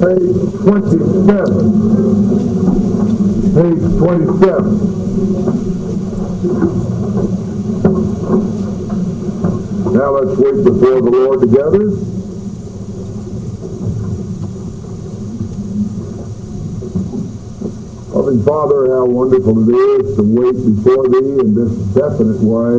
page 27. Page 27. Now let's wait before the Lord together. Loving Father, how wonderful it is to wait before Thee in this definite way.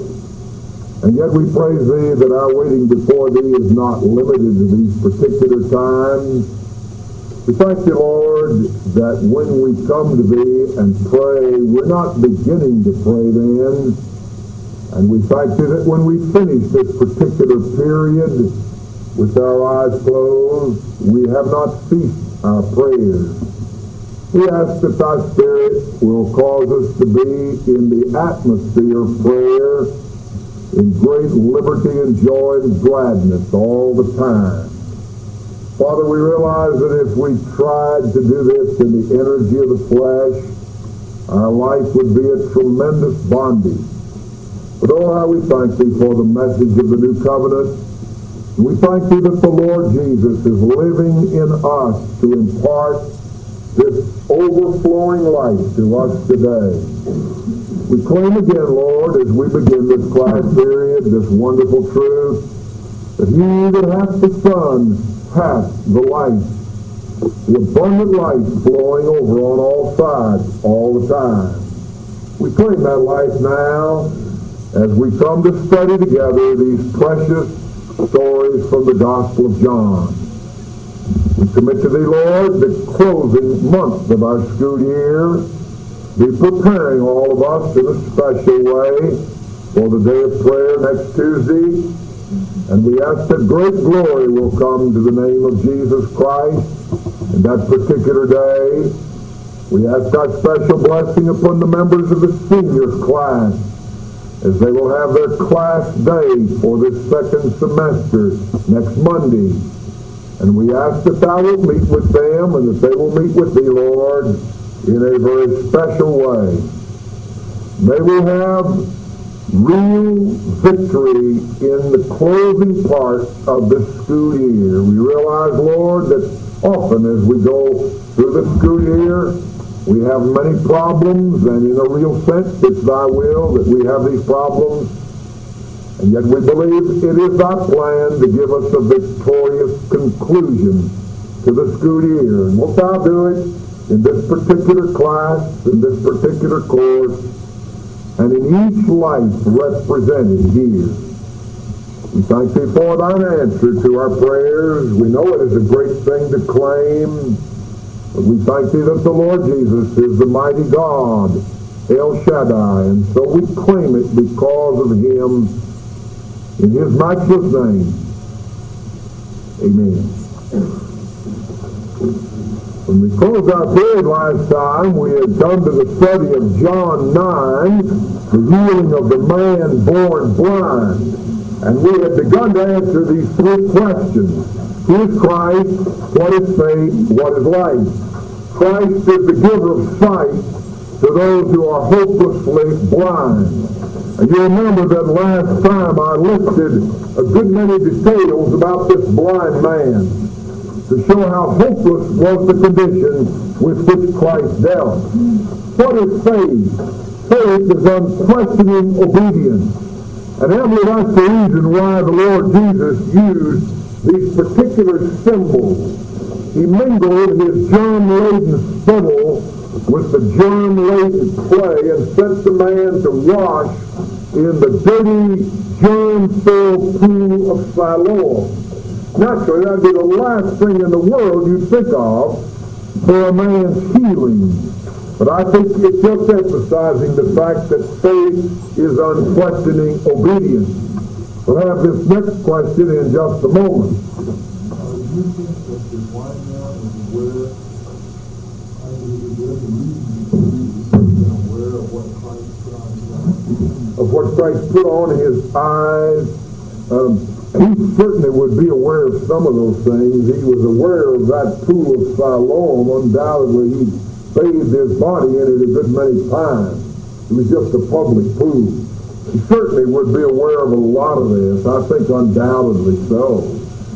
And yet we praise Thee that our waiting before Thee is not limited to these particular times. We thank You, Lord, that when we come to Thee and pray, we're not beginning to pray then. And we thank You that when we finish this particular period with our eyes closed, we have not ceased our prayers. We ask that Thy Spirit will cause us to be in the atmosphere of prayer, in great liberty and joy and gladness all the time. Father, we realize that if we tried to do this in the energy of the flesh, our life would be a tremendous bondage. But oh, how we thank Thee for the message of the new covenant. We thank Thee that the Lord Jesus is living in us to impart this overflowing life to us today. We claim again, Lord, as we begin this class period, this wonderful truth, that He that hath the Son hath the life, the abundant life flowing over on all sides all the time. We claim that life now as we come to study together these precious stories from the Gospel of John. We commit to Thee, Lord, the closing month of our school year. Be preparing all of us in a special way for the day of prayer next Tuesday. And we ask that great glory will come to the name of Jesus Christ in that particular day. We ask Thy special blessing upon the members of the seniors class as they will have their class day for this second semester next Monday. And we ask that Thou wilt meet with them and that they will meet with Thee, Lord, in a very special way. May we have real victory in the closing part of this school year. We realize, Lord, that often as we go through the school year, we have many problems, and in a real sense, it's Thy will that we have these problems. And yet we believe it is Thy plan to give us a victorious conclusion to the school year. And wilt Thou do it in this particular class, in this particular course, and in each life represented here. We thank Thee for Thine answer to our prayers. We know it is a great thing to claim, but we thank Thee that the Lord Jesus is the mighty God, El Shaddai, and so we claim it because of Him. In His matchless name, amen. When we closed our period last time, we had come to the study of John 9, the healing of the man born blind. And we had begun to answer these three questions. Who is Christ? What is faith? What is life? Christ is the giver of sight to those who are hopelessly blind. And you remember that last time I listed a good many details about this blind man to show how hopeless was the condition with which Christ dealt. What is faith? Faith is unquestioning obedience. And Emily, that's the reason why the Lord Jesus used these particular symbols. He mingled His germ-laden spittle with the germ-laden clay and sent the man to wash in the dirty, germ-filled pool of Siloam. Naturally, that would be the last thing in the world you'd think of for a man's healing. But I think it's just emphasizing the fact that faith is unquestioning obedience. We'll have this next question in just a moment. Do you think that the blind man was aware of what Christ put on his eyes? Of what Christ put on his eyes? He certainly would be aware of some of those things. He was aware of that pool of Siloam. Undoubtedly, he bathed his body in it a good many times. It was just a public pool. He certainly would be aware of a lot of this. I think undoubtedly so.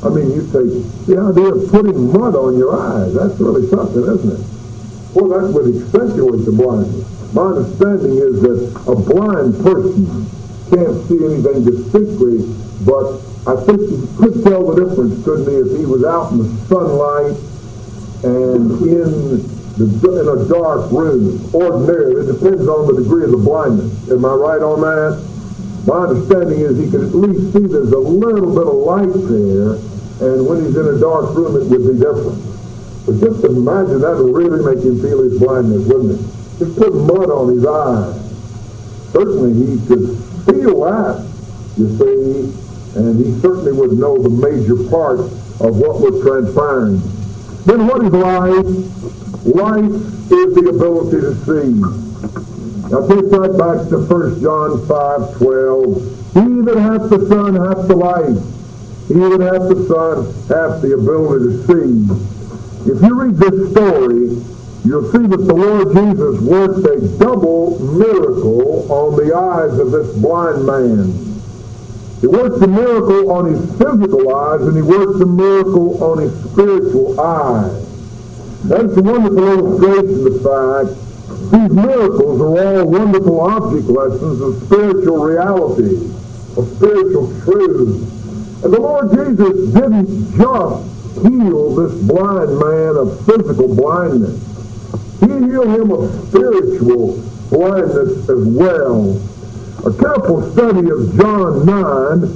I mean, you take the idea of putting mud on your eyes. That's really something, isn't it? Well, that would accentuate the blindness. My understanding is that a blind person can't see anything distinctly, but I think he could tell the difference, couldn't he, if he was out in the sunlight and in a dark room. Ordinarily, it depends on the degree of the blindness. Am I right on that? My understanding is he could at least see there's a little bit of light there, and when he's in a dark room, it would be different. But just imagine that would really make him feel his blindness, wouldn't it? Just put mud on his eyes. Certainly he could feel that, you see, and he certainly would know the major part of what was transpiring. Then what is life? Life is the ability to see. Now take that back to 1 John 5:12. He that hath the Son hath the life. He that hath the Son hath the ability to see. If you read this story, you'll see that the Lord Jesus worked a double miracle on the eyes of this blind man. He worked a miracle on his physical eyes, and he worked a miracle on his spiritual eyes. That's a wonderful illustration of the fact these miracles are all wonderful object lessons of spiritual reality, of spiritual truth. And the Lord Jesus didn't just heal this blind man of physical blindness. He healed him of spiritual blindness as well. A careful study of John 9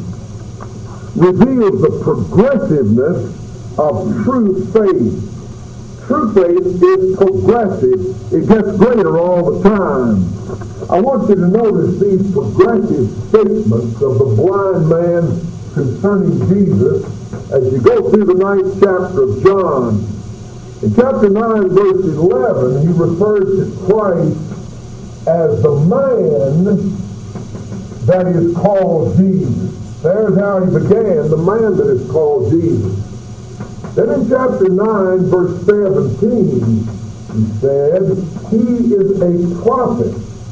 reveals the progressiveness of true faith. True faith is progressive. It gets greater all the time. I want you to notice these progressive statements of the blind man concerning Jesus as you go through the 9th chapter of John. In chapter 9, verse 11, he refers to Christ as the man that is called Jesus. There's how he began, the man that is called Jesus. Then in chapter 9, verse 17, he said, he is a prophet.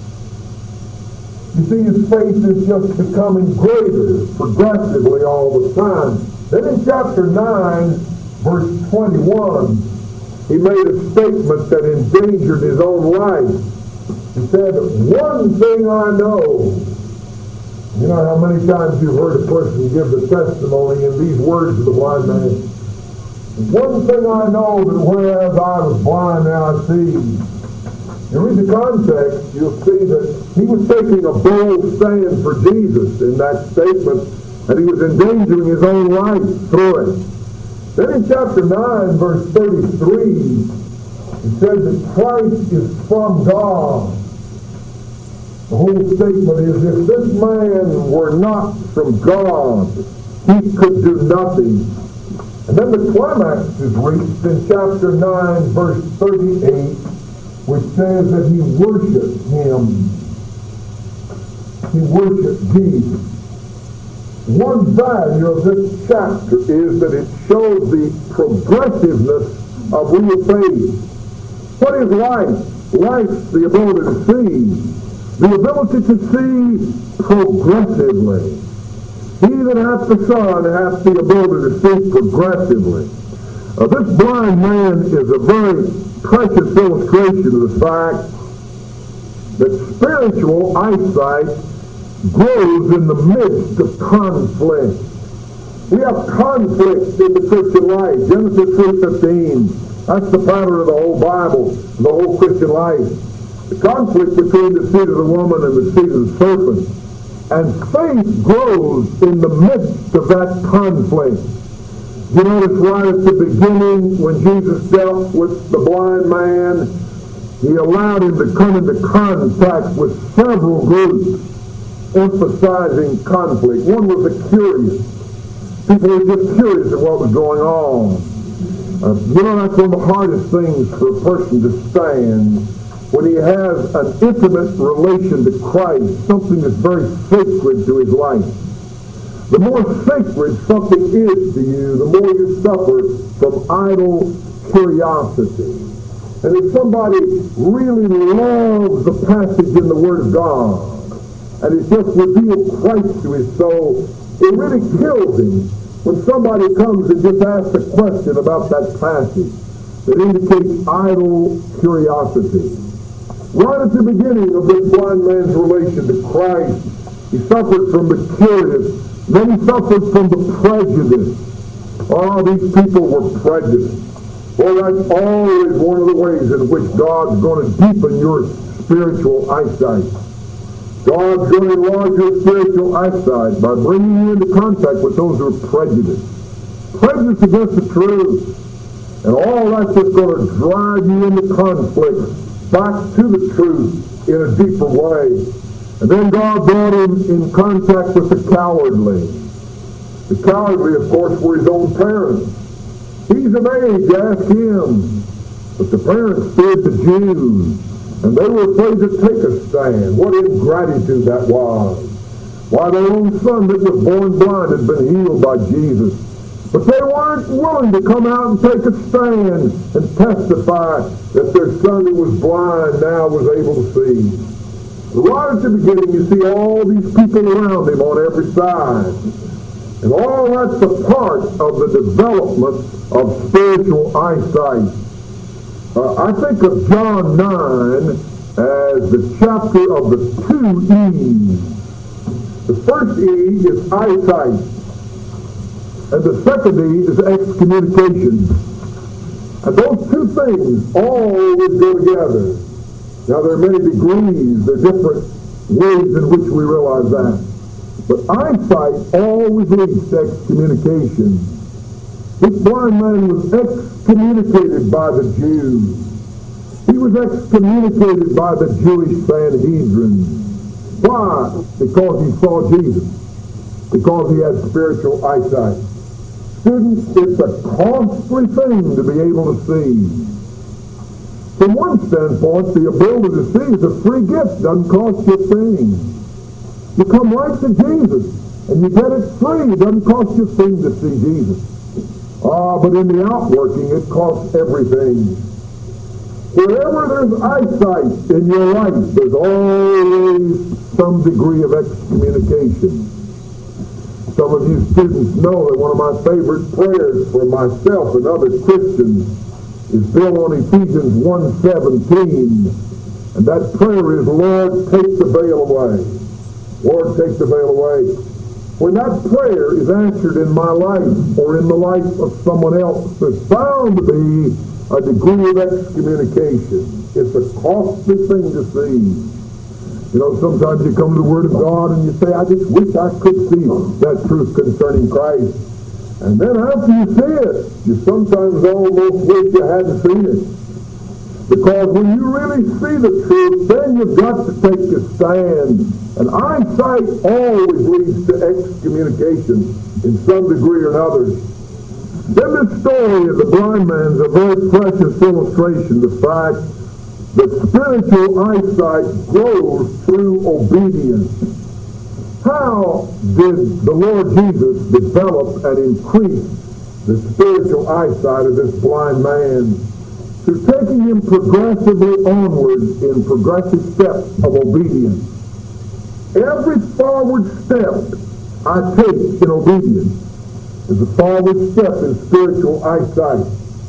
You see, his faith is just becoming greater progressively all the time. Then in chapter 9, verse 21, he made a statement that endangered his own life. He said, one thing I know. You know how many times you've heard a person give the testimony in these words of the blind man? One thing I know, that whereas I was blind, now I see. You read the context, you'll see that he was taking a bold stand for Jesus in that statement, and he was endangering his own life through it. Then in chapter 9, verse 33, it says that Christ is from God. The whole statement is, if this man were not from God, he could do nothing. And then the climax is reached in chapter 9, verse 38, which says that he worshiped him. He worshiped Jesus. One value of this chapter is that it shows the progressiveness of real faith. What is life? Life's the ability to see. The ability to see progressively. He that hath the Son hath the ability to see progressively. This blind man is a very precious illustration of the fact that spiritual eyesight grows in the midst of conflict. We have conflict in the Christian life. Genesis 3:15. That's the pattern of the whole Bible, the whole Christian life. The conflict between the seed of the woman and the seed of the serpent. And faith grows in the midst of that conflict. You notice right at the beginning when Jesus dealt with the blind man, he allowed him to come into contact with several groups, emphasizing conflict. One was the curious. People were just curious at what was going on. You know, that's one of the hardest things for a person to stand when he has an intimate relation to Christ, something that's very sacred to his life. The more sacred something is to you, the more you suffer from idle curiosity. And if somebody really loves the passage in the Word of God, and it's just revealed Christ to his soul, it really kills him When somebody comes and just asks a question about that passage that indicates idle curiosity, right at the beginning of this blind man's relation to Christ, he suffered from the curious, then he suffered from the prejudice. Oh, these people were prejudiced. Well, that's always one of the ways in which God's going to deepen your spiritual eyesight. God's going to enlarge your spiritual eyesight by bringing you into contact with those who are prejudiced. Prejudice against the truth. And all that's just going to drive you into conflict back to the truth in a deeper way. And then God brought him in contact with the cowardly. The cowardly, of course, were his own parents. He's of age, ask him. But the parents feared the Jews, and they were afraid to take a stand. What ingratitude that was. Why, their own son that was born blind had been healed by Jesus. But they weren't willing to come out and take a stand and testify that their son who was blind now was able to see. Right at the beginning, you see all these people around him on every side. And all that's a part of the development of spiritual eyesight. I think of John 9 as the chapter of the two E's. The first E is eyesight, and the second E is excommunication. And those two things always go together. Now, there are many degrees, there are different ways in which we realize that. But eyesight always leads to excommunication. This blind man was excommunicated by the Jews. He was excommunicated by the Jewish Sanhedrin. Why? Because he saw Jesus. Because he had spiritual eyesight. Students, it's a costly thing to be able to see. From one standpoint, the ability to see is a free gift. Doesn't cost you a thing. You come right to Jesus, and you get it free. It doesn't cost you a thing to see Jesus. But in the outworking, it costs everything. Wherever there's eyesight in your life, there's always some degree of excommunication. Some of you students know that one of my favorite prayers for myself and other Christians is built on Ephesians 1:17. And that prayer is, Lord, take the veil away. Lord, take the veil away. When that prayer is answered in my life or in the life of someone else, there's bound to be a degree of excommunication. It's a costly thing to see. You know, sometimes you come to the Word of God and you say, I just wish I could see that truth concerning Christ. And then after you see it, you sometimes almost wish you hadn't seen it. Because when you really see the truth, then you've got to take a stand. And eyesight always leads to excommunication in some degree or another. Then this story of the blind man is a very precious illustration of the fact that spiritual eyesight grows through obedience. How did the Lord Jesus develop and increase the spiritual eyesight of this blind man? Through taking him progressively onward in progressive steps of obedience. Every forward step I take in obedience is a forward step in spiritual eyesight.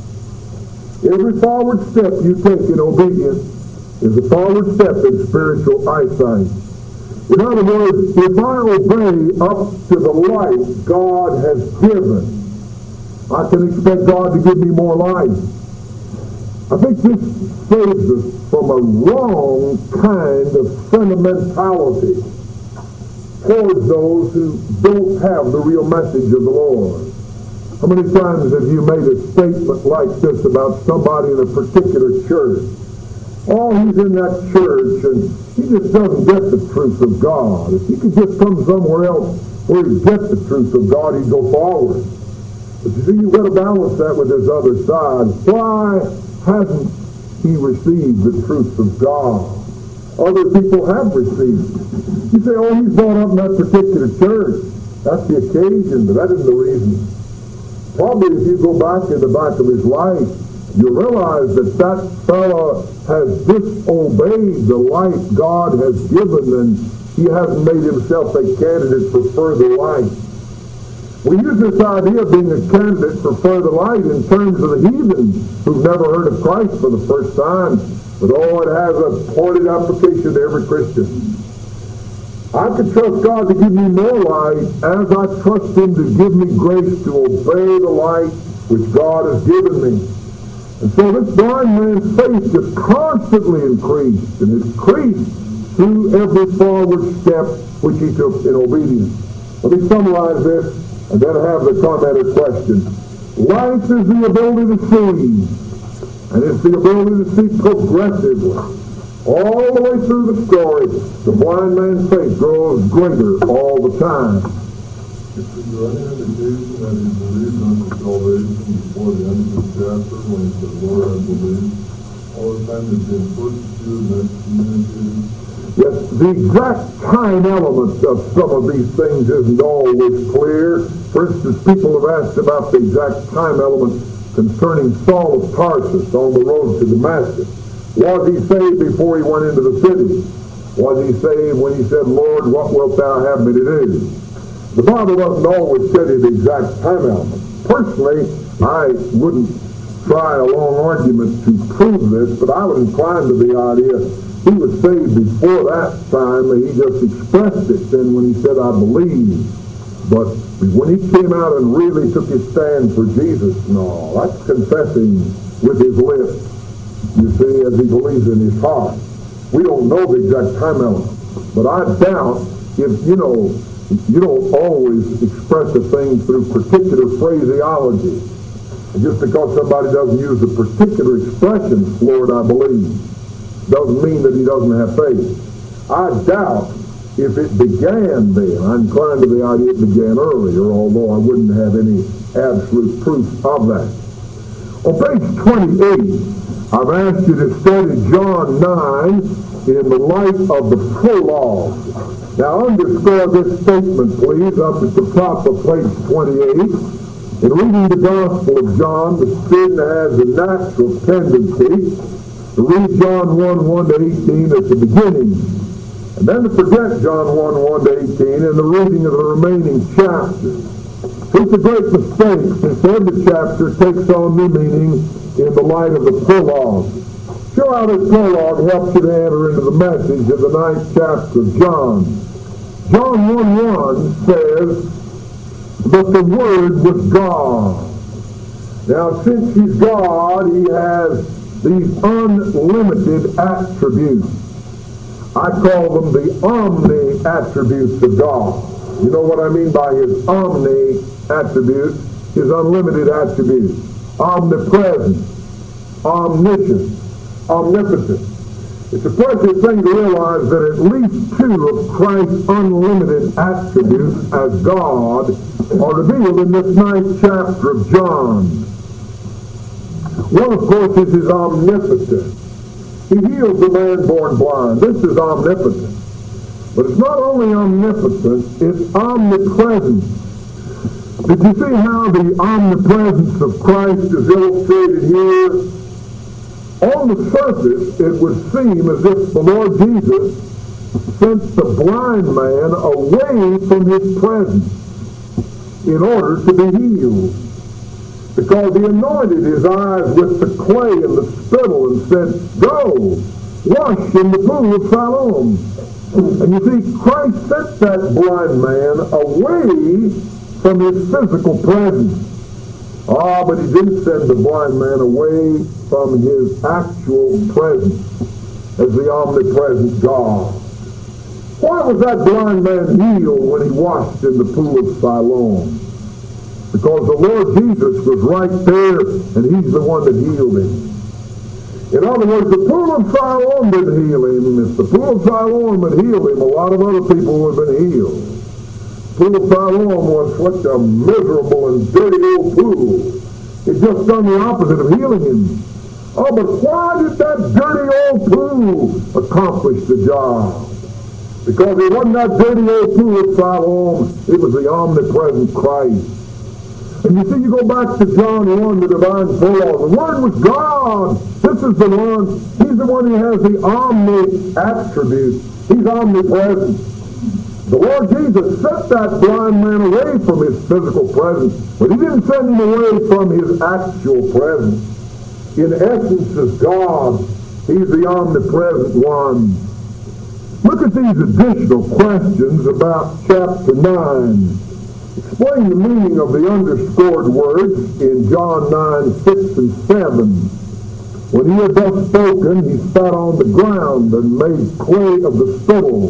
Every forward step you take in obedience is a forward step in spiritual eyesight. In other words, if I obey up to the light God has given, I can expect God to give me more life. I think this saves us from a wrong kind of sentimentality towards those who don't have the real message of the Lord. How many times have you made a statement like this about somebody in a particular church? Oh, he's in that church and he just doesn't get the truth of God. If he could just come somewhere else where he'd get the truth of God, he'd go forward. But you see, you've got to balance that with this other side. Why hasn't he received the truth of God? Other people have received it. You say, oh, he's brought up in that particular church. That's the occasion, but that isn't the reason. Probably if you go back in the back of his life, you realize that that fellow has disobeyed the light God has given, and he hasn't made himself a candidate for further life. We use this idea of being a candidate for further light in terms of the heathen who've never heard of Christ for the first time. But it has a pointed application to every Christian. I can trust God to give me more light as I trust Him to give me grace to obey the light which God has given me. And so this blind man's faith just constantly increased, and increased through every forward step which he took in obedience. Let me summarize this and then have the commenter question. Life is the ability to see, and it's the ability to see progressively. All the way through the story, the blind man's faith grows greater all the time. Is there any indication that he believed unto salvation before the end of the chapter when he said, Lord, I believe? All the time he's been persecuted and excommunicated? Yes, the exact time element of some of these things isn't always clear. For instance, people have asked about the exact time element concerning Saul of Tarsus on the road to Damascus. Was he saved before he went into the city? Was he saved when he said, Lord, what wilt thou have me to do? The Bible doesn't always tell you the exact time element. Personally, I wouldn't try a long argument to prove this, but I would incline to the idea he was saved before that time, and he just expressed it then when he said, I believe. But when he came out and really took his stand for Jesus, no, that's confessing with his lips, you see, as he believes in his heart. We don't know the exact time element, but I doubt if, you don't always express a thing through particular phraseology. And just because somebody doesn't use a particular expression, Lord, I believe, doesn't mean that he doesn't have faith. I doubt if it began then. I'm inclined to the idea it began earlier, although I wouldn't have any absolute proof of that. On page 28, I've asked you to study John 9 in the light of the prologue. Now underscore this statement, please, up at the top of page 28. In reading the Gospel of John, the student has a natural tendency to read John 1:1 to 18 at the beginning, and then to forget John 1:1 to 18 in the reading of the remaining chapters. It's a great mistake, since every chapter takes on new meaning in the light of the prologue. Sure how this prologue helps you to enter into the message of the 9th chapter of John. John 1:1 says, but the Word was God. Now, since He's God, He has these unlimited attributes. I call them the omni-attributes of God. You know what I mean by His omni-attributes? His unlimited attributes. Omnipresent, omniscient, omnipotent. It's a precious thing to realize that at least two of Christ's unlimited attributes as God are revealed in this 9th chapter of John. One, of course, is His omnipotence. He heals the man born blind. This is omnipotent. But it's not only omnipotent, it's omnipresent. Did you see how the omnipresence of Christ is illustrated here? On the surface, it would seem as if the Lord Jesus sent the blind man away from His presence in order to be healed. Because He anointed his eyes with the clay and the spittle and said, go, wash in the pool of Siloam. And you see, Christ sent that blind man away from His physical presence. But He didn't send the blind man away from His actual presence as the omnipresent God. Why was that blind man healed when he washed in the pool of Siloam? Because the Lord Jesus was right there, and He's the one that healed him. In other words, the pool of Siloam didn't heal him. If the pool of Siloam had healed him, a lot of other people would have been healed. The pool of Siloam was such a miserable and dirty old pool. It just done the opposite of healing him. Oh, but why did that dirty old pool accomplish the job? Because it wasn't that dirty old pool of Siloam. It was the omnipresent Christ. And you see, you go back to John 1, the divine prologue. The Word was God. This is the one. He's the one who has the omni-attribute. He's omnipresent. The Lord Jesus sent that blind man away from his physical presence, but he didn't send him away from his actual presence. In essence, as God, he's the omnipresent one. Look at these additional questions about chapter 9. Explain the meaning of the underscored words in John 9:6 and 7. When he had thus spoken, he spat on the ground and made clay of the spittle,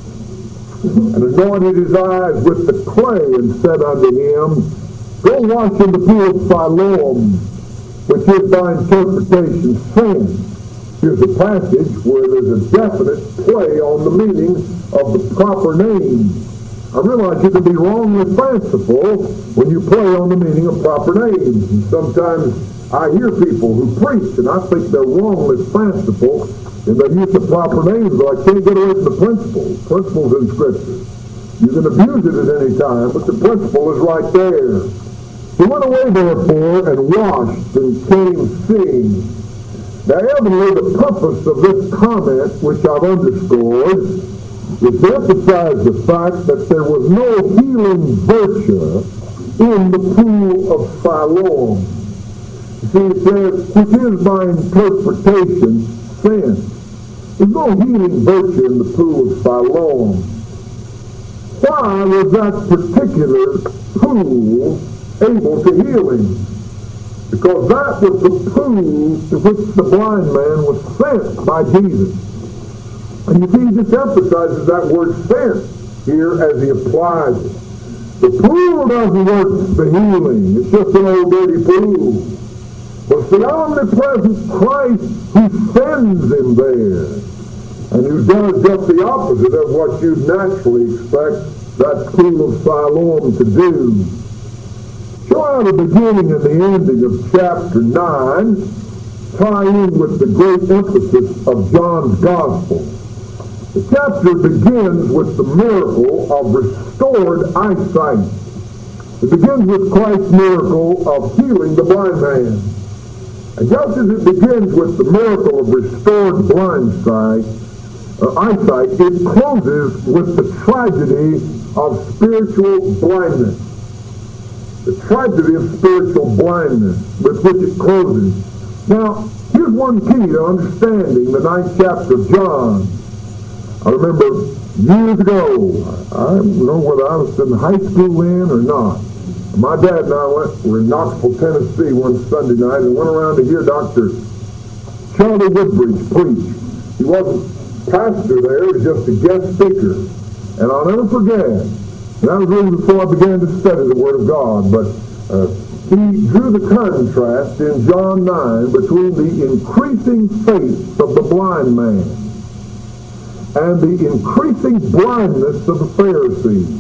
and anointed his eyes with the clay, and said unto him, Go wash in the pool of Siloam, which is by interpretation sin. Here's a passage where there's a definite play on the meaning of the proper name. I realize you can be wrongly fanciful when you play on the meaning of proper names. And sometimes I hear people who preach, and I think they're wrongly fanciful in their use of proper names, but I can't get away from the principles in Scripture. You can abuse it at any time, but the principle is right there. He went away, therefore, and washed, and came seeing. Now, evidently, the purpose of this comment, which I've underscored, is to emphasize the fact that there was no healing virtue in the pool of Siloam. You see, it says, which is by interpretation sin. There's no healing virtue in the pool of Siloam. Why was that particular pool able to heal him? Because that was the pool to which the blind man was sent by Jesus. And you see, he just emphasizes that word sent here as he applies it. The pool doesn't work for healing. It's just an old dirty pool. But it's the omnipresent Christ who sends him there, and who does just the opposite of what you'd naturally expect that pool of Siloam to do. Show how the beginning and the ending of chapter 9 tie in with the great emphasis of John's Gospel. The chapter begins with the miracle of restored eyesight. It begins with Christ's miracle of healing the blind man. And just as it begins with the miracle of restored eyesight, it closes with the tragedy of spiritual blindness. The tragedy of spiritual blindness with which it closes. Now, here's one key to understanding the 9th chapter of John. I remember years ago, I don't know whether I was in high school then or not. My dad and I were in Knoxville, Tennessee one Sunday night and went around to hear Dr. Charlie Woodbridge preach. He wasn't pastor there, he was just a guest speaker. And I'll never forget, and that was really before I began to study the Word of God, but he drew the contrast in John 9 between the increasing faith of the blind man and the increasing blindness of the Pharisees.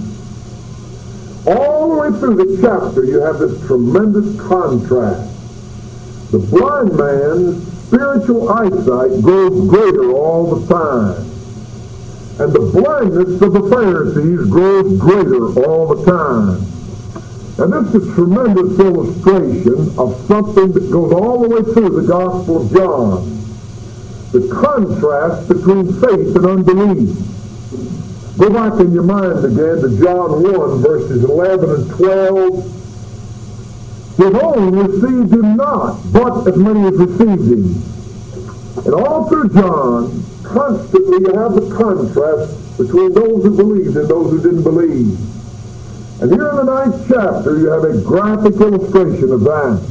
All the way through the chapter, you have this tremendous contrast. The blind man's spiritual eyesight grows greater all the time, and the blindness of the Pharisees grows greater all the time. And this is a tremendous illustration of something that goes all the way through the Gospel of John. The contrast between faith and unbelief. Go back in your mind again to John 1, verses 11 and 12. His own received him not, but as many as received him. And all through John, constantly you have the contrast between those who believed and those who didn't believe. And here in the 9th chapter, you have a graphic illustration of that.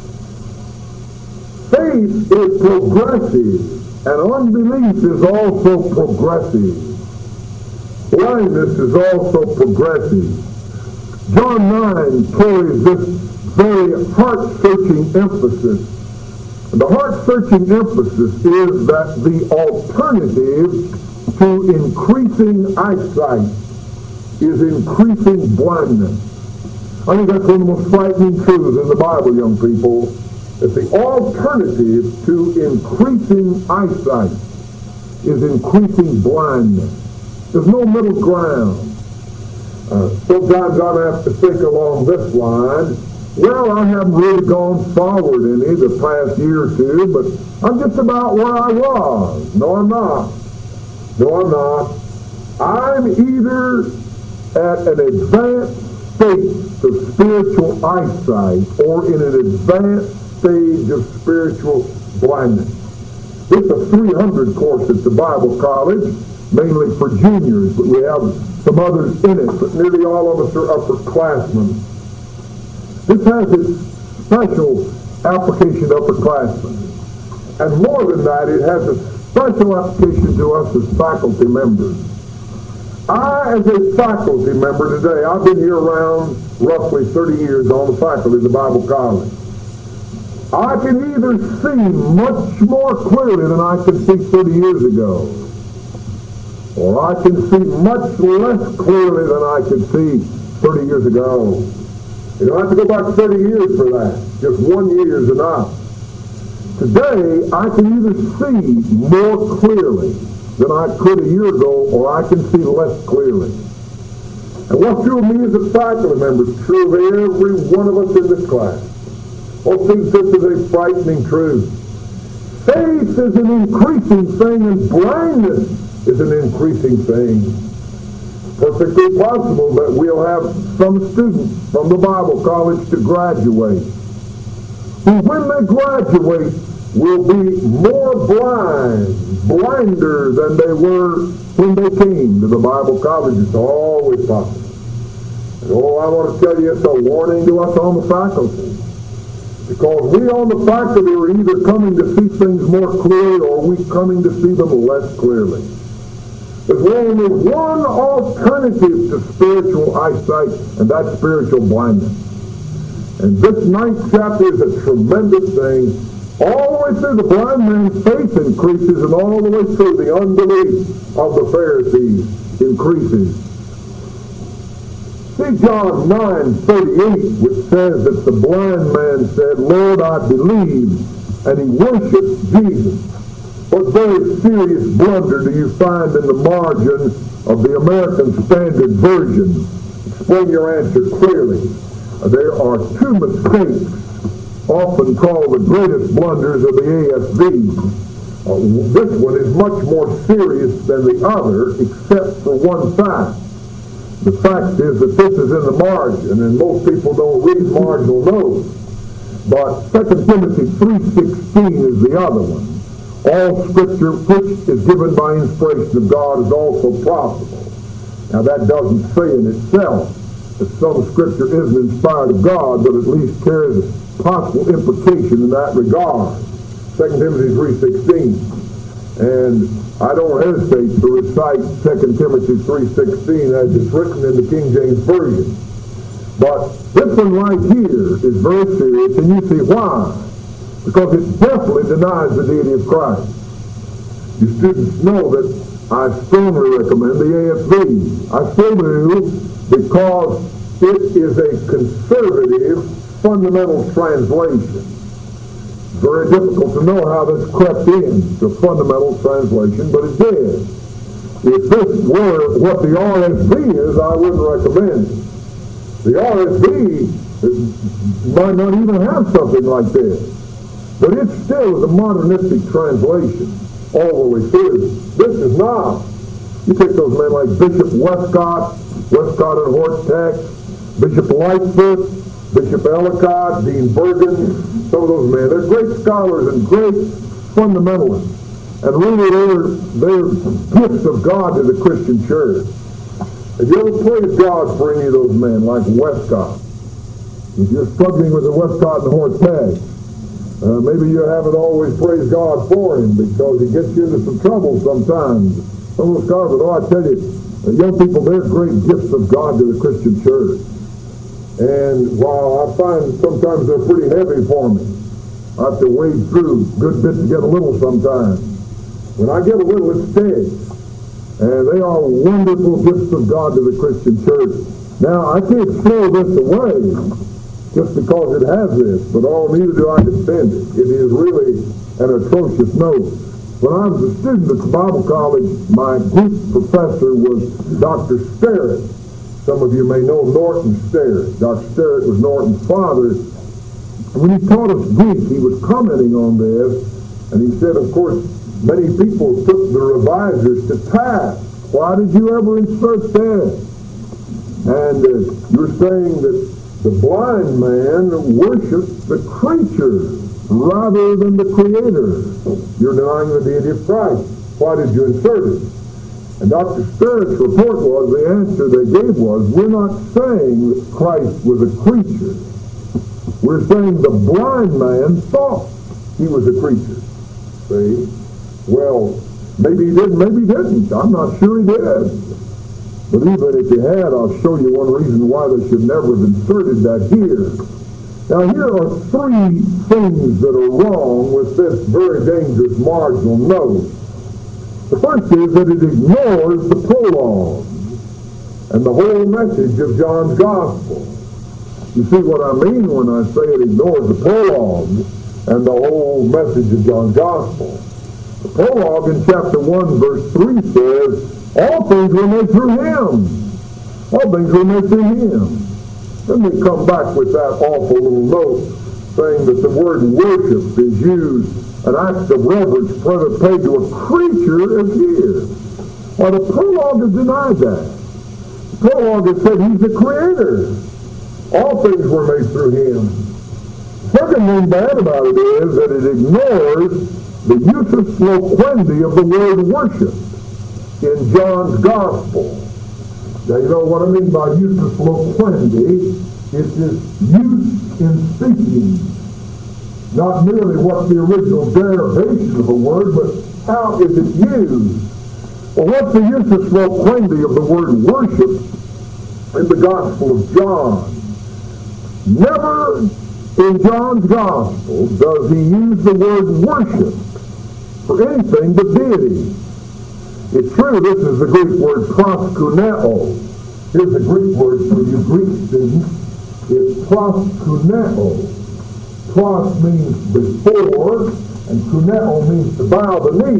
Faith is progressive, and unbelief is also progressive. Blindness is also progressive. John 9 carries this very heart-searching emphasis. And the heart-searching emphasis is that the alternative to increasing eyesight is increasing blindness. I think that's one of the most frightening truths in the Bible, young people, that the alternative to increasing eyesight is increasing blindness. There's no middle ground. Sometimes I'm asked to think along this line. Well, I haven't really gone forward any the past year or two, but I'm just about where I was. No, I'm not. No, I'm not. I'm either at an advanced state of spiritual eyesight or in an advanced stage of spiritual blindness. It's a 300 course at the Bible College, mainly for juniors, but we have some others in it, but nearly all of us are upperclassmen. This has its special application to upperclassmen. And more than that, it has a special application to us as faculty members. I, as a faculty member today, I've been here around roughly 30 years on the faculty of the Bible College. I can either see much more clearly than I could see 30 years ago, or I can see much less clearly than I could see 30 years ago. You don't have to go back 30 years for that. Just 1 year is enough. Today, I can either see more clearly than I could a year ago, or I can see less clearly. And what's true of me as a faculty member is true of every one of us in this class. Oh, see, this is a frightening truth. Faith is an increasing thing, and blindness is an increasing thing. Perfectly possible that we'll have some students from the Bible College to graduate, who, when they graduate, will be more blinder than they were when they came to the Bible College. It's always possible. And I want to tell you, it's a warning to us on the faculty. Because we on the faculty are either coming to see things more clearly or we coming to see them less clearly. There's only one alternative to spiritual eyesight, and that's spiritual blindness. And this 9th chapter is a tremendous thing. All the way through, the blind man's faith increases, and all the way through, the unbelief of the Pharisees increases. See John 9:38, which says that the blind man said, "Lord, I believe," and he worshipped Jesus. What very serious blunder do you find in the margin of the American Standard Version? Explain your answer clearly. There are two mistakes, often called the greatest blunders of the ASV. This one is much more serious than the other, except for one fact. The fact is that this is in the margin, and most people don't read marginal notes. But 2 Timothy 3:16 is the other one. All Scripture which is given by inspiration of God is also profitable. Now that doesn't say in itself that some Scripture isn't inspired of God, but at least carries a possible implication in that regard. 2 Timothy 3:16. And I don't hesitate to recite 2 Timothy 3:16 as it's written in the King James Version. But this one right here is very serious, and you see why. Because it definitely denies the deity of Christ. You students know that I strongly recommend the ASV. I still do, because it is a conservative, fundamental translation. Very difficult to know how this crept in to fundamental translation, but it did. If this were what the RSV is, I wouldn't recommend it. The RSV might not even have something like this, but it still is a modernistic translation all the way through. This is not. You take those men like Bishop Westcott and Hortex, Bishop Lightfoot, Bishop Ellicott, Dean Bergen, some of those men. They're great scholars and great fundamentalists. And really they're gifts of God to the Christian church. Have you ever praised God for any of those men, like Westcott? If you're struggling with the Westcott and Hortex, maybe you haven't always praised God for him because he gets you into some trouble sometimes. Some of those scholars, but I tell you, young people, they're great gifts of God to the Christian church. And while I find sometimes they're pretty heavy for me, I have to wade through a good bit to get a little sometimes. When I get a little, it sticks. And they are wonderful gifts of God to the Christian church. Now, I can't throw this away just because it has this, but neither do I defend it. It is really an atrocious note. When I was a student at the Bible College, my Greek professor was Dr. Sterrett. Some of you may know Norton Sterrett. Dr. Sterrett was Norton's father. And when he taught us Greek, he was commenting on this, and he said, of course, many people took the revisers to task Why did you ever insert that? And you're saying that the blind man worships the creature rather than the Creator. You're denying the deity of Christ. Why did you insert it? And Dr. Sterrett's report was, the answer they gave was, we're not saying that Christ was a creature. We're saying the blind man thought he was a creature. See? Well, maybe he did, maybe he didn't. I'm not sure he did. But even if he had, I'll show you one reason why they should never have inserted that here. Now, here are three things that are wrong with this very dangerous marginal note. The first is that it ignores the prologue and the whole message of John's Gospel. You see what I mean when I say it ignores the prologue and the whole message of John's Gospel. The prologue in chapter 1, verse 3 says, all things were made through him. All things were made through him. Then we come back with that awful little note saying that the word worship is used, an act of reverence, whether paid to a creature as here. Well, the prologue has denied that. The prologue has said he's the creator. All things were made through him. Second thing bad about it is that it ignores the usus loquendi of the word worship in John's Gospel. Now, you know what I mean by usus loquendi? It's this use in speaking. Not merely what's the original derivation of a word, but how is it used? Well, what's the usus loquendi of the word worship in the Gospel of John? Never in John's Gospel does he use the word worship for anything but deity. It's true, this is the Greek word proskuneo. Here's the Greek word for you Greek students. It's proskuneo. Pros means before, and kuneo means to bow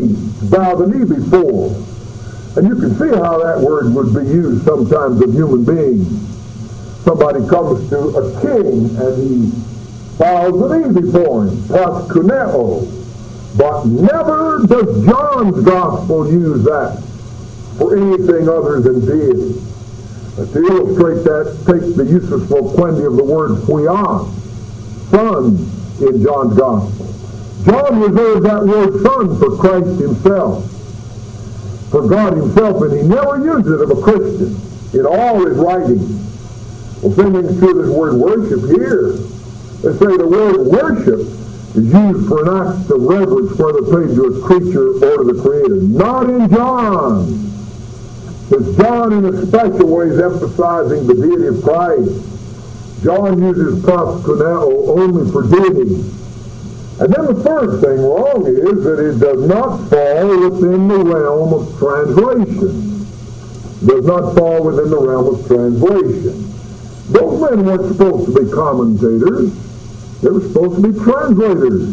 the knee before. And you can see how that word would be used sometimes of human beings. Somebody comes to a king and he bows the knee before him, proskuneo. But never does John's Gospel use that for anything other than deity. To illustrate that, take the usus loquendi of the word huios, son, in John's Gospel. John reserved that word son for Christ himself, for God himself, and he never used it of a Christian in all his writings. Well, same thing's true of this word worship here. They say the word worship is used for an act of reverence, whether paid to a creature or to the Creator. Not in John. It's John in a special way is emphasizing the deity of Christ. John uses proskuneo only for deity. And then the third thing wrong is that it does not fall within the realm of translation. It does not fall within the realm of translation. Those men weren't supposed to be commentators. They were supposed to be translators.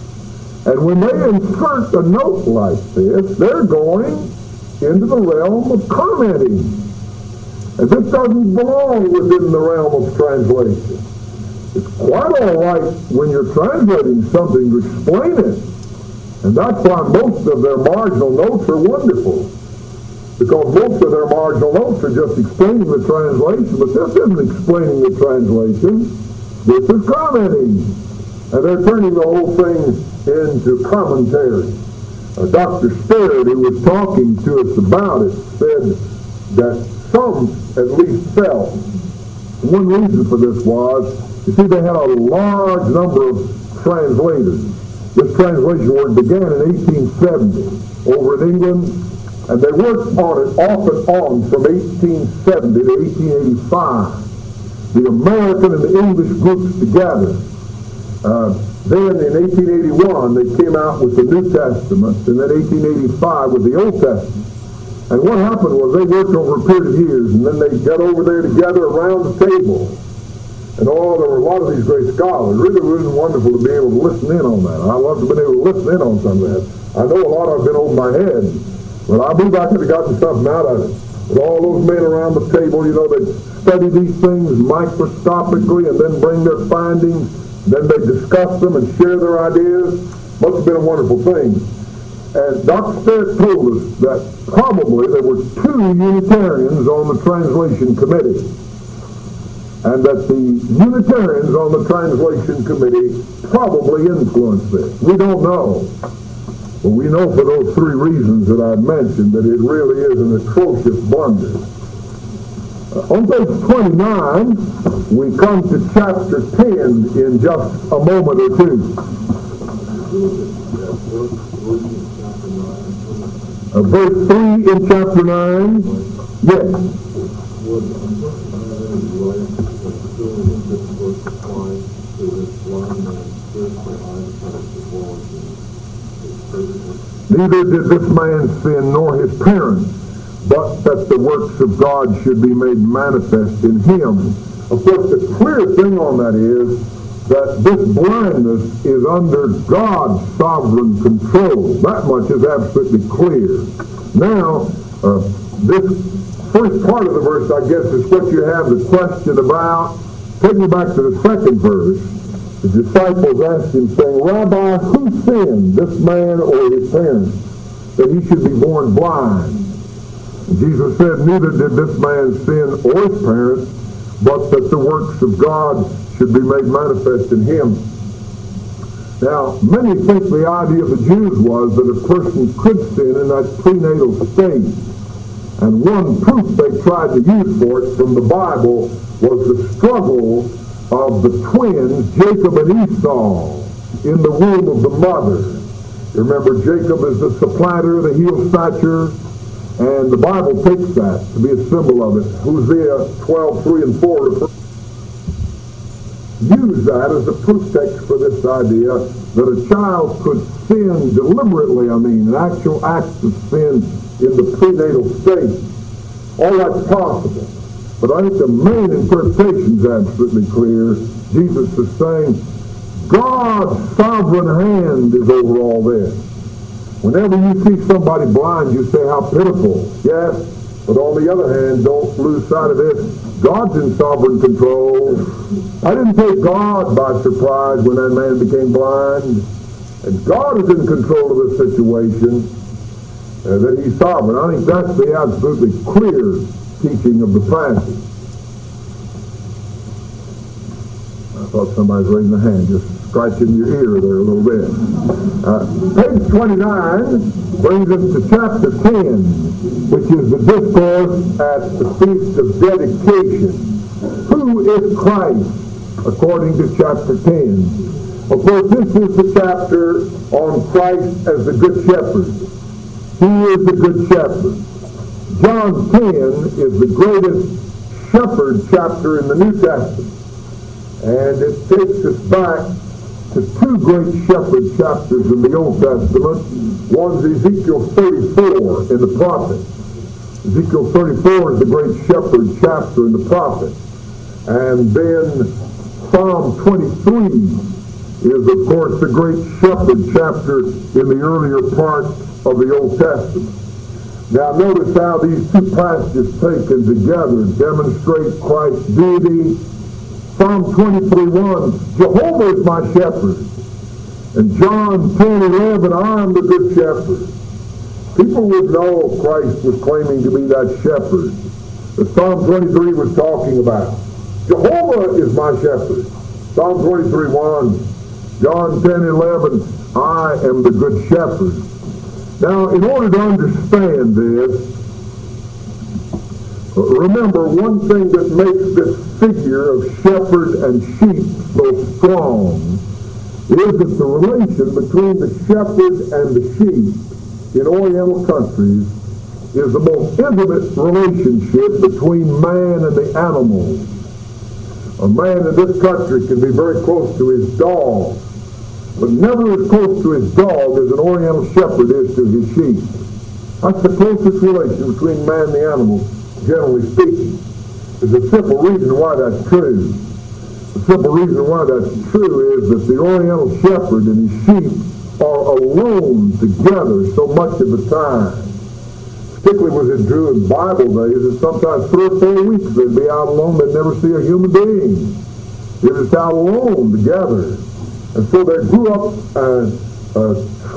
And when they insert a note like this, they're going into the realm of commenting. And this doesn't belong within the realm of translation. It's quite all right when you're translating something to explain it. And that's why most of their marginal notes are wonderful. Because most of their marginal notes are just explaining the translation, but this isn't explaining the translation. This is commenting. And they're turning the whole thing into commentary. Dr. Sterrett, who was talking to us about it, said that some at least felt. One reason for this was, you see, they had a large number of translators. This translation work began in 1870 over in England, and they worked on it off and on from 1870 to 1885. The American and the English groups together. Then in 1881 they came out with the New Testament, and then 1885 with the Old Testament. And what happened was they worked over a period of years, and then they got over there together around the table. And there were a lot of these great scholars. Really, it was wonderful to be able to listen in on that. I love to have been able to listen in on some of that. I know a lot of it been over my head, but I believe I could have gotten something out of it. With all those men around the table, you know, they'd study these things microscopically and then bring their findings. Then they discuss them and share their ideas. Must have been a wonderful thing. And Dr. Sterritt told us that probably there were 2 Unitarians on the translation committee, and that the Unitarians on the translation committee probably influenced this. We don't know. But we know for those 3 reasons that I mentioned that it really is an atrocious blunder. On page 29, we come to chapter 10 in just a moment or two. Verse 3 in chapter 9, yes. Neither did this man sin nor his parents, but that the works of God should be made manifest in him. Of course, the clear thing on that is that this blindness is under God's sovereign control. That much is absolutely clear. Now, this first part of the verse, I guess, is what you have the question about. Take me back to the second verse. The disciples asked him, saying, Rabbi, who sinned, this man or his parents, that he should be born blind? And Jesus said, neither did this man sin or his parents, but that the works of God should be made manifest in him. Now, many think the idea of the Jews was that a person could sin in that prenatal state. And one proof they tried to use for it from the Bible was the struggle of the twins, Jacob and Esau, in the womb of the mother. You remember Jacob is the supplanter, the heel snatcher, and the Bible takes that to be a symbol of it. Hosea 12:3 and 4 use that as a proof text for this idea that a child could sin deliberately, an actual act of sin in the prenatal state. All that's possible. But I think the main interpretation is absolutely clear. Jesus is saying, God's sovereign hand is over all this. Whenever you see somebody blind, you say, how pitiful. Yes, but on the other hand, don't lose sight of this. God's in sovereign control. I didn't take God by surprise when that man became blind. And God is in control of the situation, that he's sovereign. I think that's the absolutely clear teaching of the passage. I thought somebody's raising a hand, just scratching your ear there a little bit. Page 29 brings us to chapter 10, which is the discourse at the Feast of Dedication. Who is Christ, according to chapter 10? Of course, this is the chapter on Christ as the Good Shepherd. He is the Good Shepherd. John 10 is the greatest shepherd chapter in the New Testament. And it takes us back to 2 great shepherd chapters in the Old Testament. One's Ezekiel 34 in the prophet. Ezekiel 34 is the great shepherd chapter in the prophet. And then Psalm 23 is, of course, the great shepherd chapter in the earlier part of the Old Testament. Now notice how these 2 passages taken together demonstrate Christ's deity. Psalm 23:1, Jehovah is my shepherd. And John 10:11, I am the good shepherd. People would know if Christ was claiming to be that shepherd that Psalm 23 was talking about. Jehovah is my shepherd. Psalm 23:1, John 10:11, I am the good shepherd. Now, in order to understand this, remember one thing that makes this figure of shepherd and sheep so strong is that the relation between the shepherd and the sheep in Oriental countries is the most intimate relationship between man and the animals. A man in this country can be very close to his dog, but never as close to his dog as an Oriental shepherd is to his sheep. That's the closest relation between man and the animal, generally speaking. There's a simple reason why that's true. The simple reason why that's true is that the Oriental shepherd and his sheep are alone together so much of the time. Particularly was it true in Bible days that sometimes 3 or 4 weeks they'd be out alone, they'd never see a human being. They're just out alone together. And so they grew up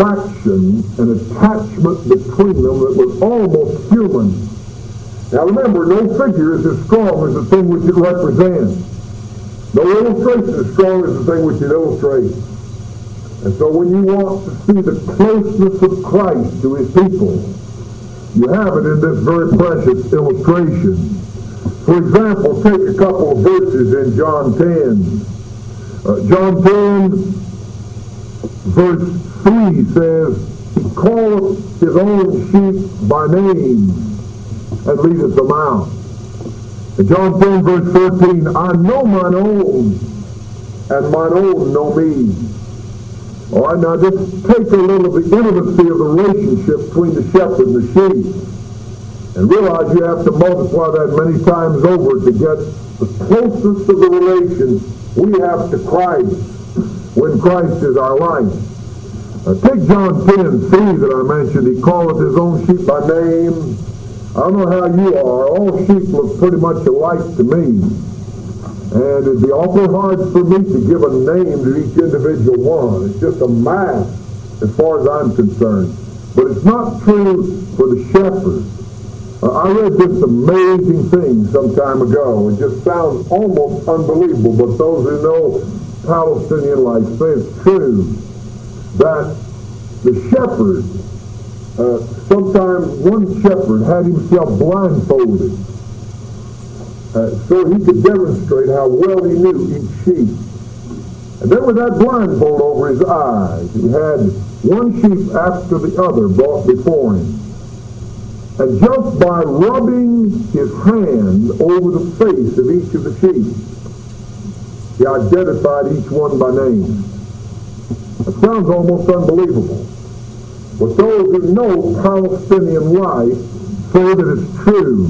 attraction and attachment between them that was almost human. Now remember, no figure is as strong as the thing which it represents. No illustration is as strong as the thing which it illustrates. And so when you want to see the closeness of Christ to his people, you have it in this very precious illustration. For example, take a couple of verses in John 10. John 10, verse 3 says, He calleth his own sheep by name and leadeth them out. In John 10, verse 14, I know mine own, and mine own know me. All right, now just take a little of the intimacy of the relationship between the shepherd and the sheep, and realize you have to multiply that many times over to get the closeness of the relation we have to Christ when Christ is our life. Take John 10:3 that I mentioned. He calleth his own sheep by name. I don't know how you are. All sheep look pretty much alike to me. And it'd be awful hard for me to give a name to each individual one. It's just a mass as far as I'm concerned. But it's not true for the shepherd. I read this amazing thing some time ago. It just sounds almost unbelievable, but those who know Palestinian life say it's true that the shepherd, sometimes one shepherd had himself blindfolded so he could demonstrate how well he knew each sheep. And then with that blindfold over his eyes, he had one sheep after the other brought before him. And just by rubbing his hand over the face of each of the sheep, he identified each one by name. It sounds almost unbelievable. But those who know Palestinian life say that it's true.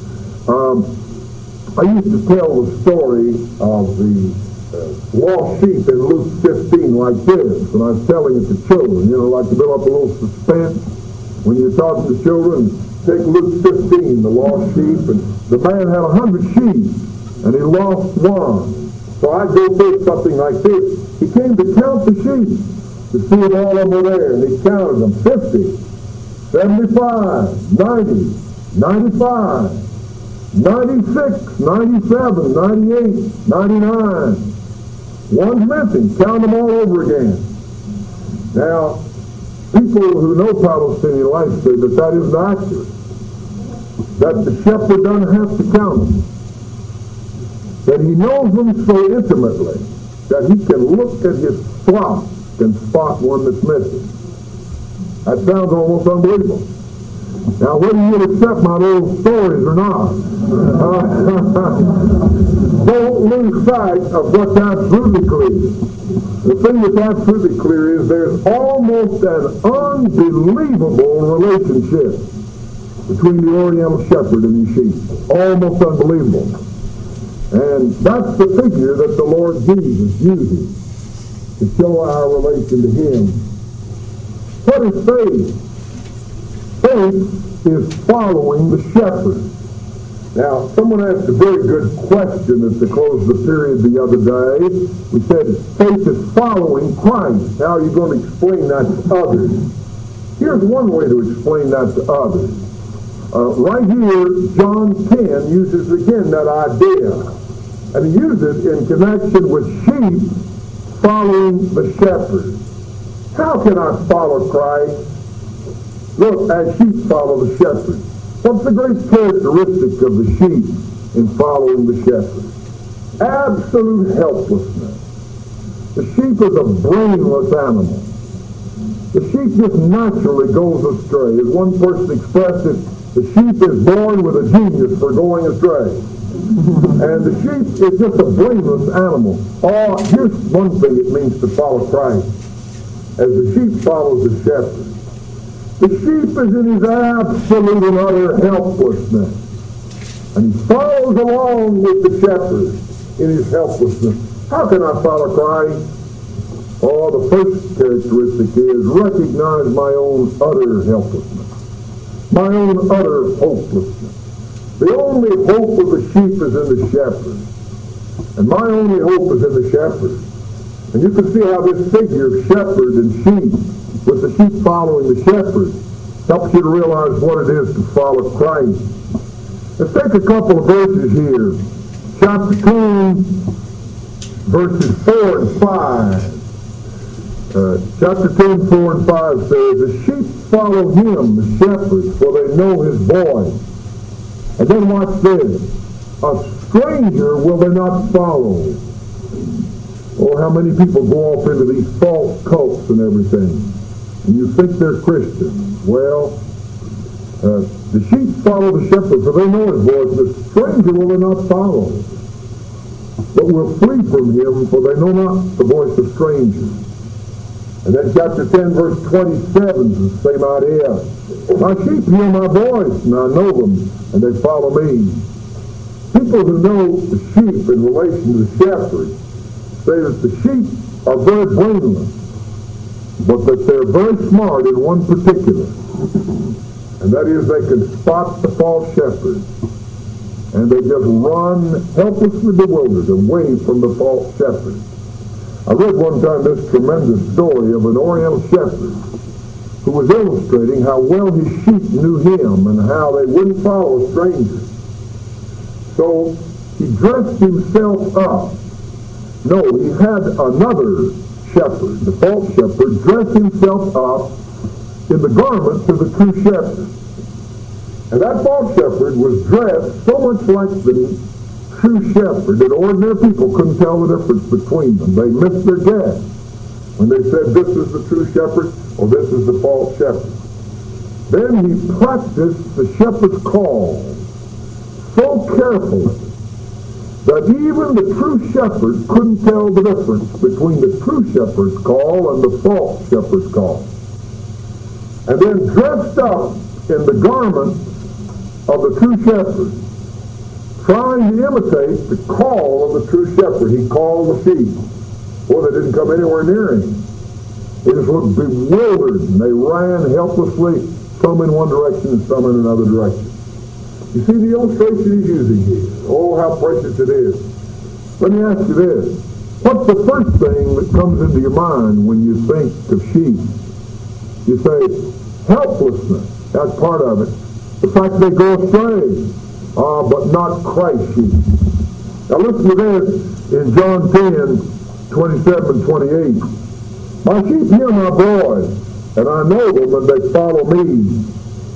I used to tell the story of the lost sheep in Luke 15 like this, when I was telling it to children, like to build up a little suspense. When you're talking to children, take Luke 15, the lost sheep, and the man had 100 sheep, and he lost one. So I go through something like this. He came to count the sheep to see if all of them were there, and he counted them, 50, 75, 90, 95, 96, 97, 98, 99. One's missing. Count them all over again. Now, people who know Palestinian life say that that isn't accurate. That the shepherd doesn't have to count them. That he knows them so intimately that he can look at his flock and spot one that's missing. That sounds almost unbelievable. Now, whether you'll accept my little stories or not, don't lose sight of what's absolutely clear. The thing that's absolutely clear is there's almost an unbelievable relationship between the Oriental shepherd and his sheep. Almost unbelievable. And that's the figure that the Lord Jesus uses to show our relation to him. What is faith? Faith is following the shepherd. Now, someone asked a very good question at the close of the period the other day. We said, faith is following Christ. How are you going to explain that to others? Here's one way to explain that to others. Right here, John 10 uses again that idea. And he uses it in connection with sheep following the shepherd. How can I follow Christ? Look, as sheep follow the shepherd. What's the great characteristic of the sheep in following the shepherd? Absolute helplessness. The sheep is a brainless animal. The sheep just naturally goes astray. As one person expressed it, the sheep is born with a genius for going astray. And the sheep is just a brainless animal. Oh, here's one thing it means to follow Christ. As the sheep follows the shepherd. The sheep is in his absolute and utter helplessness. And he follows along with the shepherd in his helplessness. How can I follow Christ? Oh, the first characteristic is recognize my own utter helplessness. My own utter hopelessness. The only hope of the sheep is in the shepherd. And my only hope is in the shepherd. And you can see how this figure of shepherd and sheep, with the sheep following the shepherd, helps you to realize what it is to follow Christ. Let's take a couple of verses here. Chapter 2, verses 4 and 5. Chapter 10, 4 and 5 says, the sheep follow him, the shepherds, for they know his voice. And then watch this. A stranger will they not follow. Oh, how many people go off into these false cults and everything. And you think they're Christians. Well, the sheep follow the shepherd, for they know his voice. The stranger will they not follow, but will flee from him, for they know not the voice of strangers. And then chapter 10, verse 27 is the same idea. My sheep hear my voice, and I know them, and they follow me. People who know the sheep in relation to the shepherd say that the sheep are very blameless, but that they're very smart in one particular, and that is they can spot the false shepherd, and they just run helplessly bewildered away from the false shepherd. I read one time this tremendous story of an Oriental shepherd who was illustrating how well his sheep knew him and how they wouldn't follow a stranger. So he dressed himself up. No, he had another shepherd, the false shepherd, dress himself up in the garments of the true shepherd. And that false shepherd was dressed so much like the true shepherd that ordinary people couldn't tell the difference between them. They missed their guess when they said this is the true shepherd or this is the false shepherd. Then he practiced the shepherd's call so carefully that even the true shepherd couldn't tell the difference between the true shepherd's call and the false shepherd's call. And then dressed up in the garments of the true shepherd, trying to imitate the call of the true shepherd. He called the sheep. Boy, they didn't come anywhere near him. They just looked bewildered, and they ran helplessly, some in one direction and some in another direction. You see the illustration he's using here. Oh, how precious it is. Let me ask you this. What's the first thing that comes into your mind when you think of sheep? You say, helplessness. That's part of it. The fact they go astray. But not Christ's sheep. Now listen to this in John 10, 27 and 28. My sheep hear my voice, and I know them, and they follow me.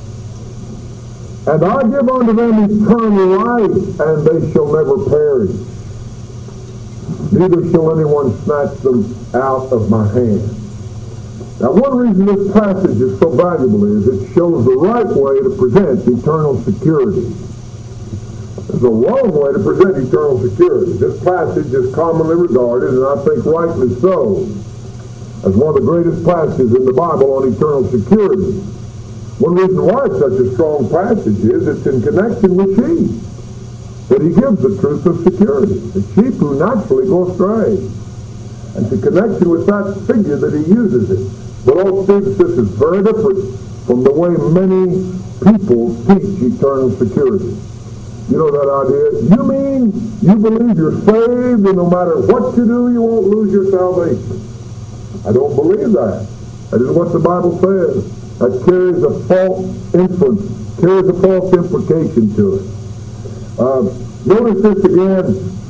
And I give unto them eternal life, and they shall never perish. Neither shall anyone snatch them out of my hand. Now, one reason this passage is so valuable is it shows the right way to present eternal security. There's a wrong way to present eternal security. This passage is commonly regarded, and I think rightly so, as one of the greatest passages in the Bible on eternal security. One reason why it's such a strong passage is it's in connection with sheep. That he gives the truth of security. The sheep who naturally go astray. And it's in connection with that figure that he uses it. But all students, this is very different from the way many people teach eternal security. You know that idea? You mean you believe you're saved and no matter what you do, you won't lose your salvation? I don't believe that. That is what the Bible says. That carries a false inference, carries a false implication to it. Notice this again.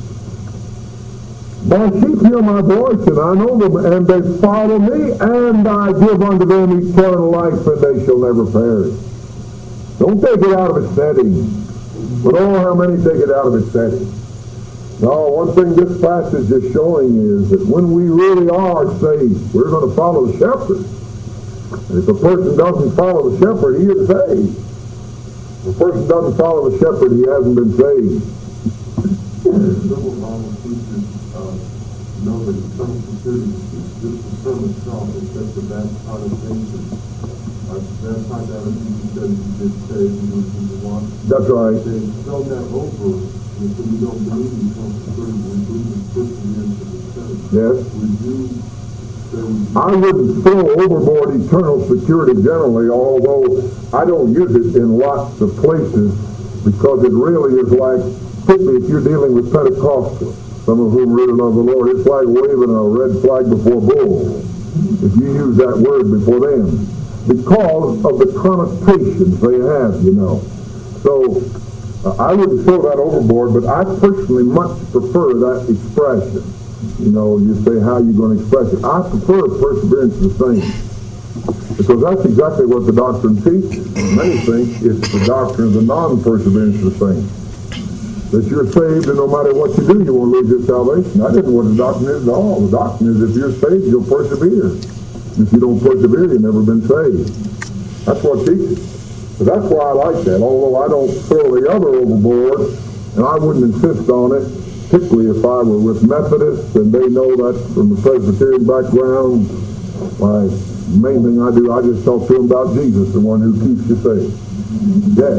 My sheep hear my voice, and I know them, and they follow me, and I give unto them eternal life, and they shall never perish. Don't take it out of its setting. But oh, how many take it out of its setting? No, one thing this passage is showing is that when we really are saved, we're going to follow the shepherd. And if a person doesn't follow the shepherd, he is saved. If a person doesn't follow the shepherd, he hasn't been saved. Several Bible teachers know that eternal security is just the term itself, except for that connotation. That's not that you said you did say you do what you want. That's right. They spelled that over, and so we don't believe in eternal security. We believe in pushing into the center. Yes. Would you I wouldn't throw overboard eternal security generally, although I don't use it in lots of places because it really is like, particularly if you're dealing with Pentecostals. some of whom really love the Lord. It's like waving a red flag before bulls if you use that word before them, because of the connotations they have, you know. So I wouldn't throw that overboard, but I personally much prefer that expression. You know, you say, how are you going to express it? I prefer perseverance of the saints, because that's exactly what the doctrine teaches. Many think it's the doctrine of the non-perseverance of the saints, that you're saved and no matter what you do, you won't lose your salvation. I didn't know what the doctrine is at all. The doctrine is if you're saved, you'll persevere. If you don't persevere, you've never been saved. That's what it teaches. So that's why I like that, although I don't throw the other overboard, and I wouldn't insist on it, particularly if I were with Methodists, and they know that from the Presbyterian background. My main thing I do, I just talk to them about Jesus, the one who keeps you safe. Yes.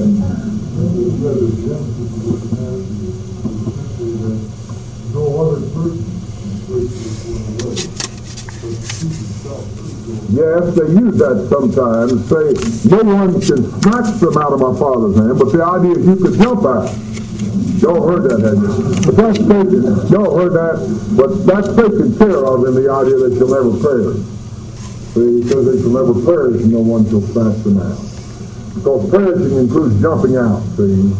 No other person Yes, they use that sometimes. Say, no one can snatch them out of my Father's hand, but the idea is you could jump out. Y'all heard that, haven't you? But that's taken, y'all heard that, but that's taken care of in the idea that you'll never perish. See, because they shall never perish, no one shall snatch them out. Because perishing includes jumping out, see?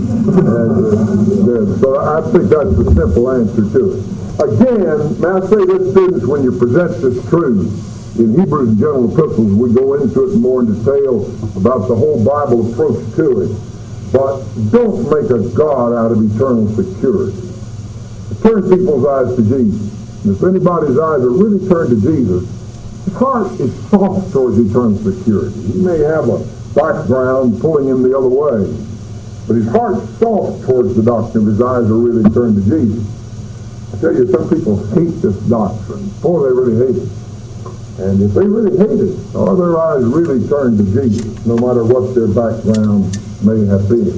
And, so I think that's the simple answer to it. Again, may I say this, students, when you present this truth, in Hebrews and General Epistles, we go into it more in detail about the whole Bible approach to it. But don't make a God out of eternal security. Turn people's eyes to Jesus. And if anybody's eyes are really turned to Jesus, his heart is soft towards eternal security. He may have a background pulling him the other way, but his heart's soft towards the doctrine if his eyes are really turned to Jesus. I tell you, some people hate this doctrine. Boy, they really hate it. And if they really hate it, are their eyes really turned to Jesus, no matter what their background may have been?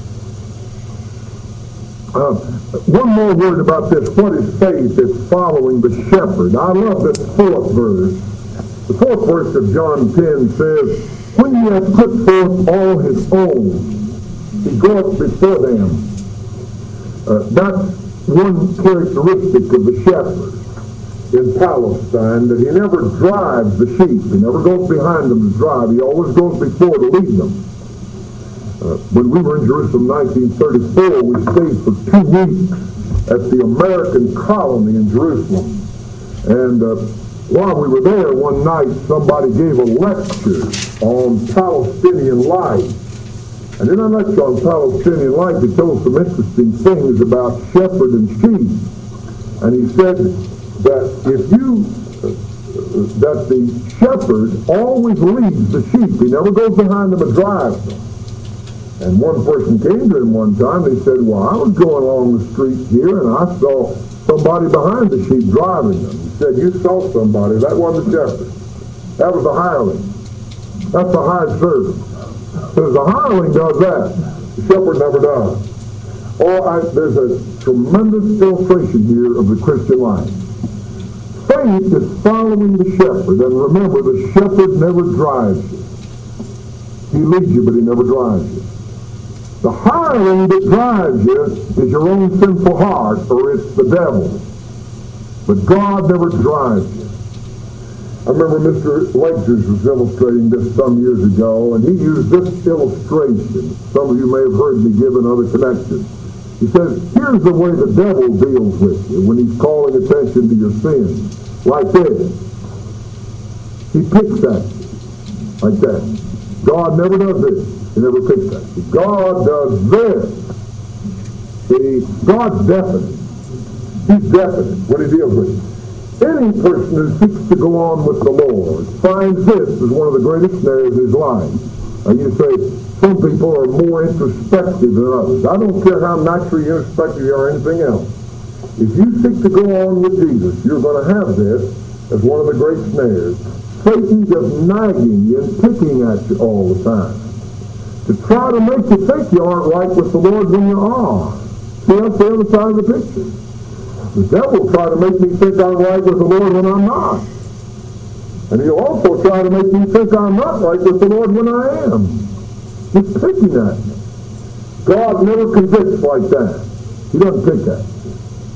One more word about this. What is faith? It's following the shepherd. I love this fourth verse. The fourth verse of John 10 says, when he hath put forth all his own, he goeth before them. That's one characteristic of the shepherd in Palestine, that he never drives the sheep. He never goes behind them to drive. He always goes before to lead them. When we were in Jerusalem in 1934, we stayed for 2 weeks at the American colony in Jerusalem. And while we were there one night, somebody gave a lecture on Palestinian life. And in that lecture on Palestinian life, he told some interesting things about shepherd and sheep. And he said that that the shepherd always leads the sheep. He never goes behind them and drives them. And one person came to him one time, and he said, well, I was going along the street here, and I saw somebody behind the sheep driving them. He said, you saw somebody. That wasn't the shepherd. That was the hireling. That's the hired servant. Because the hireling does that. The shepherd never does. There's a tremendous illustration here of the Christian life. Faith is following the shepherd. And remember, the shepherd never drives you. He leads you, but he never drives you. The hireling that drives you is your own sinful heart, or it's the devil. But God never drives you. I remember Mr. Legers was illustrating this some years ago, and he used this illustration. Some of you may have heard me give in other connections. He says, here's the way the devil deals with you when he's calling attention to your sins. Like this. He picks at you. Like that. God never does this. He never picks at you. God does this. See, God's definite. He's definite when he deals with you. Any person who seeks to go on with the Lord finds this as one of the greatest snares of his life. Now you say, some people are more introspective than others. I don't care how naturally introspective you are or anything else. If you seek to go on with Jesus, you're going to have this as one of the great snares. Satan just nagging you and picking at you all the time, to try to make you think you aren't right with the Lord when you are. See, that's the other side of the picture. The devil will try to make me think I'm right with the Lord when I'm not. And he'll also try to make me think I'm not right with the Lord when I am. He's picking at me. God never convicts like that. He doesn't pick at you.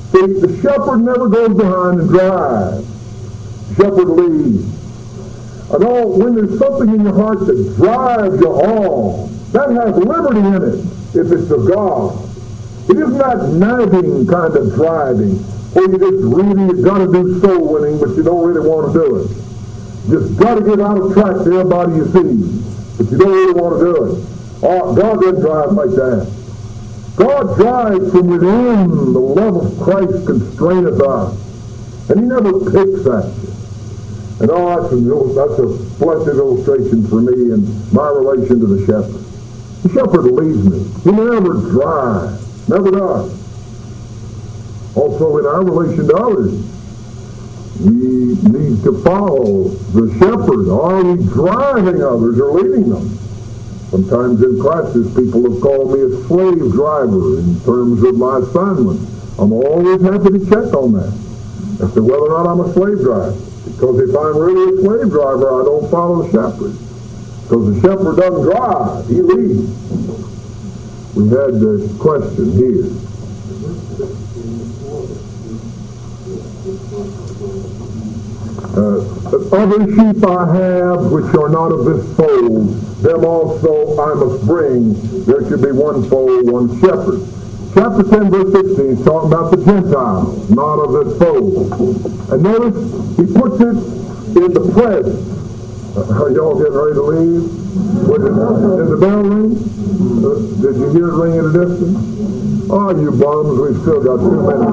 See, the shepherd never goes behind and drives. The shepherd leads. And when there's something in your heart that drives you on, that has liberty in it if it's of God. It isn't that nagging kind of driving where you just really, you've got to do soul winning, but you don't really want to do it. Just got to get out of track to everybody you see, but you don't really want to do it. God doesn't drive like that. God drives from within. The love of Christ constraineth us. And He never picks at you. And that's a blessed illustration for me in my relation to the shepherd. The shepherd leads me. He never drives. Never does. Also in our relation to others, we need to follow the shepherd. Are we driving others or leading them? Sometimes in classes, people have called me a slave driver in terms of my assignment. I'm always happy to check on that as to whether or not I'm a slave driver. Because if I'm really a slave driver, I don't follow the shepherd. Because the shepherd doesn't drive, he leads. We had this question here. Other sheep I have which are not of this fold, them also I must bring. There should be one fold, one shepherd. Chapter 10, verse 16 is talking about the Gentiles, not of this fold. And notice, he puts it in the present. Are y'all getting ready to leave? Did the bell ring? Did you hear it ring at a distance? Oh, you bums, we've still got 2 minutes.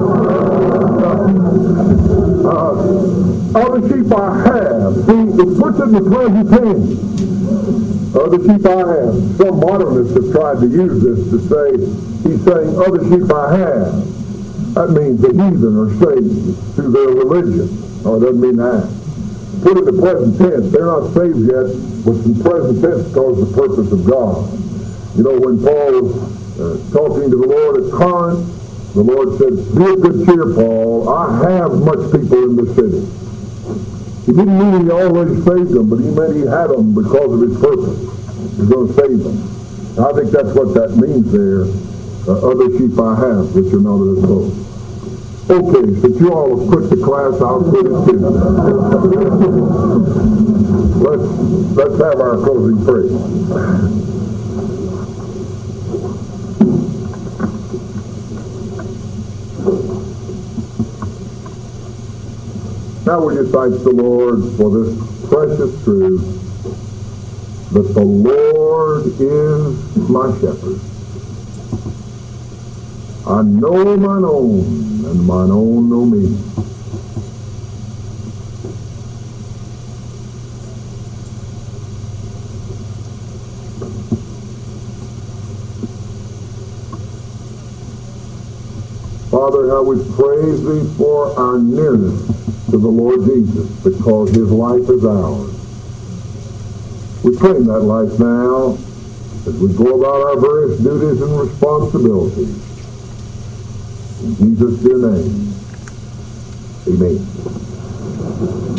Other sheep I have. See, it puts it in the present tense. Other sheep I have. Some modernists have tried to use this to say, he's saying, other sheep I have. That means the heathen are saved through their religion. Oh, it doesn't mean that. Put it in the present tense. They're not saved yet, but in present tense because of the purpose of God. You know, when Paul was talking to the Lord at Corinth, the Lord said, be of good cheer, Paul. I have much people in the city. He didn't mean he already saved them, but he meant he had them because of his purpose. He's going to save them. And I think that's what that means there. Other sheep I have, which are not of this fold. Okay, since you all have quit the class, I'll quit it too. Let's have our closing prayer. Now we just thank the Lord for this precious truth that the Lord is my shepherd. I know mine own, and mine own know me. Father, how we praise Thee for our nearness to the Lord Jesus, because His life is ours. We claim that life now as we go about our various duties and responsibilities. In Jesus' dear name, amen.